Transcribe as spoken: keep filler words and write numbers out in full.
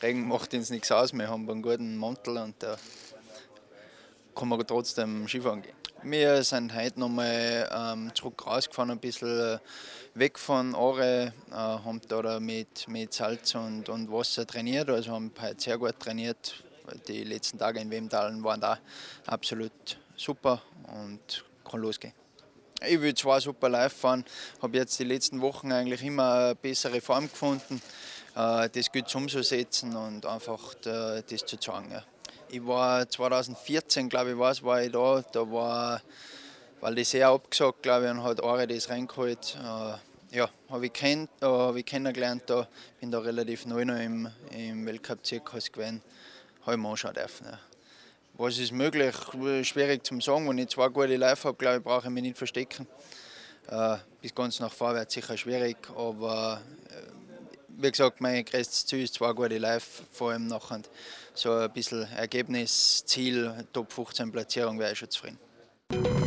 Regen macht uns nichts aus. Wir haben einen guten Mantel und da kann man trotzdem Skifahren gehen. Wir sind heute nochmal ähm, zurück rausgefahren, ein bisschen weg von Aare, äh, haben da mit, mit Salz und, und Wasser trainiert, also haben heute sehr gut trainiert. Die letzten Tage in Wemdalen waren da absolut super und kann losgehen. Ich will zwar super live fahren, habe jetzt die letzten Wochen eigentlich immer eine bessere Form gefunden. Äh, das gilt zum umzusetzen und einfach da, das zu zeigen. Ja. Ich war zwanzig vierzehn, glaube ich, war's, war ich da. Da war, weil das sehr abgesagt, glaube ich, und hat Aare das reingeholt. Äh, ja, habe ich, kennt, äh, hab ich kennengelernt da. Bin da relativ neu noch im, im Weltcup-Zirkus gewesen. Habe ich mir anschauen dürfen. Ja. Was ist möglich? Schwierig zu sagen. Wenn ich zwei gute Läufe habe, glaube ich, brauche ich mich nicht verstecken. Äh, bis ganz nach vorwärts sicher schwierig, aber äh, wie gesagt, mein größtes Ziel ist zwei gute Läufe, vor allem nachher so ein bisschen Ergebnis, Ziel, Top fünfzehn Platzierung wäre ich schon zufrieden.